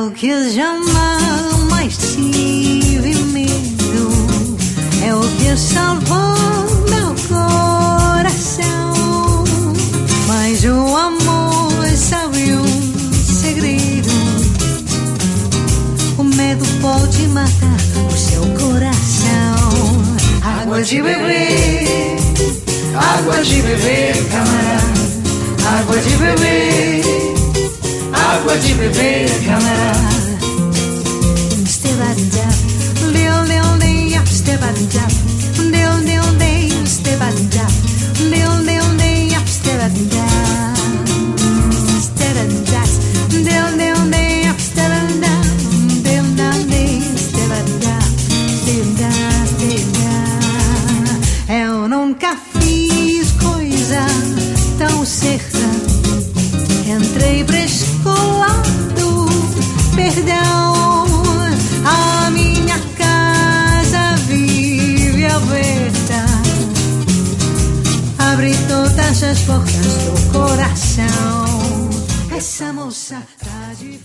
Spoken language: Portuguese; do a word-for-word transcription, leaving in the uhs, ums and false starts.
o que eu jamais tive medo, é o que salvou meu coração. Mas o amor sabe um segredo: o medo pode matar o seu coração. Água de beber, água de beber, camarada. Água de beber, água de beber, camarada. Stebadá, leu, leu, leu, stebadá, leu, leu, leu, stebadá, leu, leu, leu, stebadá, stebadá, leu, leu, leu, stebadá, leu, leu, leu, stebadá, stebadá, stebadá. Eu nunca fiz coisa tão certa. Entrei prescolado, perdão. A minha casa vive aberta. Abre todas as portas do coração. Essa moça tá de